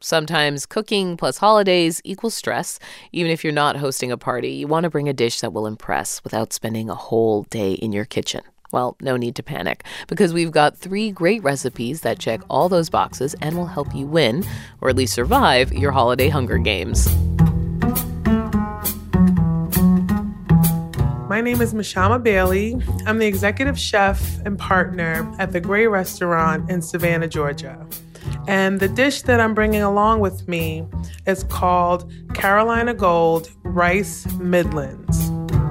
Sometimes cooking plus holidays equals stress. Even if you're not hosting a party, you want to bring a dish that will impress without spending a whole day in your kitchen. Well, no need to panic, because we've got 3 great recipes that check all those boxes and will help you win, or at least survive, your holiday Hunger Games. My name is Mashama Bailey. I'm the executive chef and partner at the Gray Restaurant in Savannah, Georgia. And the dish that I'm bringing along with me is called Carolina Gold Rice Midlands.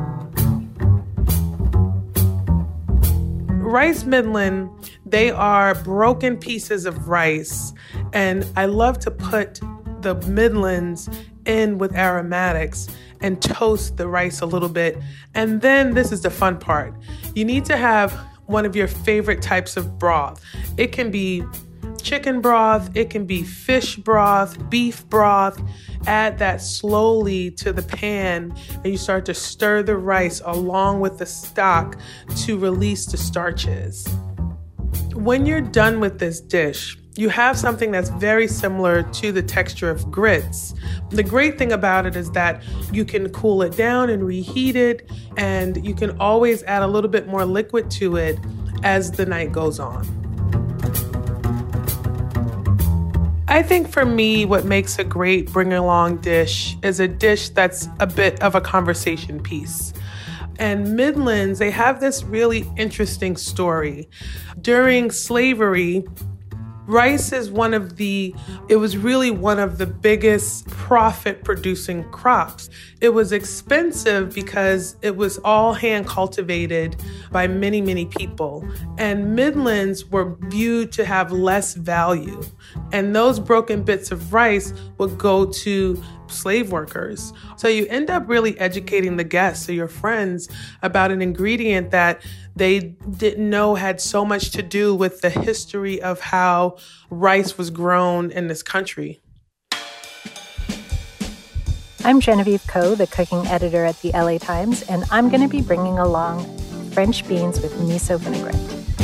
Rice Midland, they are broken pieces of rice, and I love to put the Midlands in with aromatics and toast the rice a little bit. And then this is the fun part. You need to have one of your favorite types of broth. It can be chicken broth, it can be fish broth, beef broth. Add that slowly to the pan and you start to stir the rice along with the stock to release the starches. When you're done with this dish, you have something that's very similar to the texture of grits. The great thing about it is that you can cool it down and reheat it, and you can always add a little bit more liquid to it as the night goes on. I think for me, what makes a great bring-along dish is a dish that's a bit of a conversation piece. And Midlands, they have this really interesting story. During slavery, rice is it was really one of the biggest profit-producing crops. It was expensive because it was all hand cultivated by many, many people. And Midlands were viewed to have less value. And those broken bits of rice would go to slave workers. So you end up really educating the guests or your friends about an ingredient that they didn't know had so much to do with the history of how rice was grown in this country. I'm Genevieve Coe, the cooking editor at the LA Times, and I'm going to be bringing along French beans with miso vinaigrette.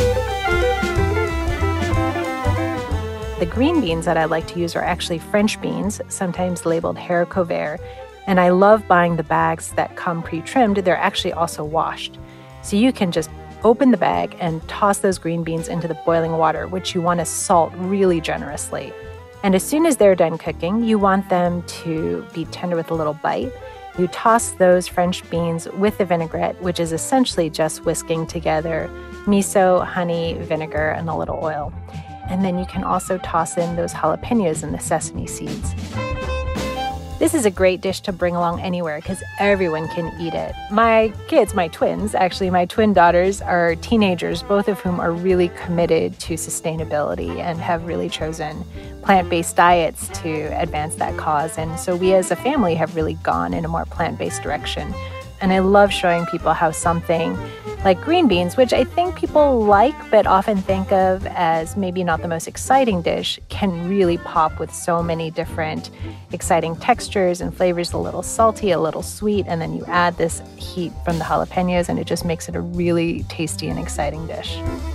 The green beans that I like to use are actually French beans, sometimes labeled haricots verts, and I love buying the bags that come pre-trimmed. They're actually also washed. So you can just open the bag and toss those green beans into the boiling water, which you want to salt really generously. And as soon as they're done cooking, you want them to be tender with a little bite. You toss those French beans with the vinaigrette, which is essentially just whisking together miso, honey, vinegar, and a little oil. And then you can also toss in those jalapenos and the sesame seeds. This is a great dish to bring along anywhere because everyone can eat it. My kids, my twin daughters are teenagers, both of whom are really committed to sustainability and have really chosen plant-based diets to advance that cause. And so we as a family have really gone in a more plant-based direction. And I love showing people how something like green beans, which I think people like but often think of as maybe not the most exciting dish, can really pop with so many different exciting textures and flavors, a little salty, a little sweet, and then you add this heat from the jalapenos and it just makes it a really tasty and exciting dish.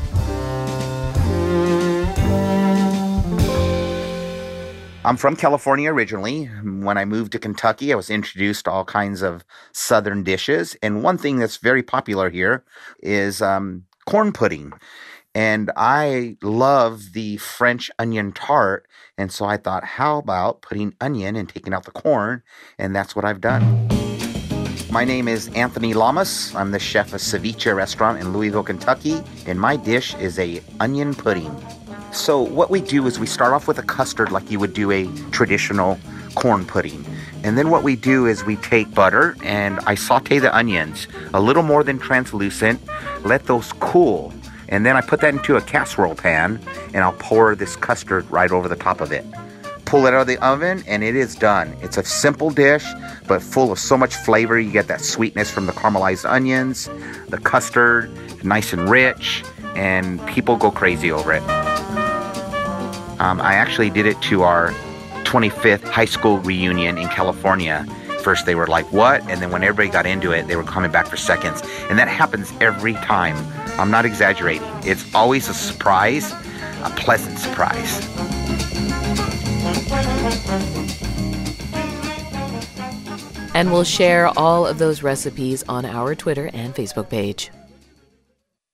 I'm from California originally. When I moved to Kentucky, I was introduced to all kinds of Southern dishes. And one thing that's very popular here is corn pudding. And I love the French onion tart. And so I thought, how about putting onion and taking out the corn? And that's what I've done. My name is Anthony Lamas. I'm the chef of Ceviche Restaurant in Louisville, Kentucky. And my dish is a onion pudding. So what we do is we start off with a custard like you would do a traditional corn pudding. And then what we do is we take butter and I saute the onions a little more than translucent, let those cool. And then I put that into a casserole pan and I'll pour this custard right over the top of it. Pull it out of the oven and it is done. It's a simple dish, but full of so much flavor. You get that sweetness from the caramelized onions, the custard, nice and rich, and people go crazy over it. I actually did it to our 25th high school reunion in California. First they were like, what? And then when everybody got into it, they were coming back for seconds. And that happens every time. I'm not exaggerating. It's always a surprise, a pleasant surprise. And we'll share all of those recipes on our Twitter and Facebook page.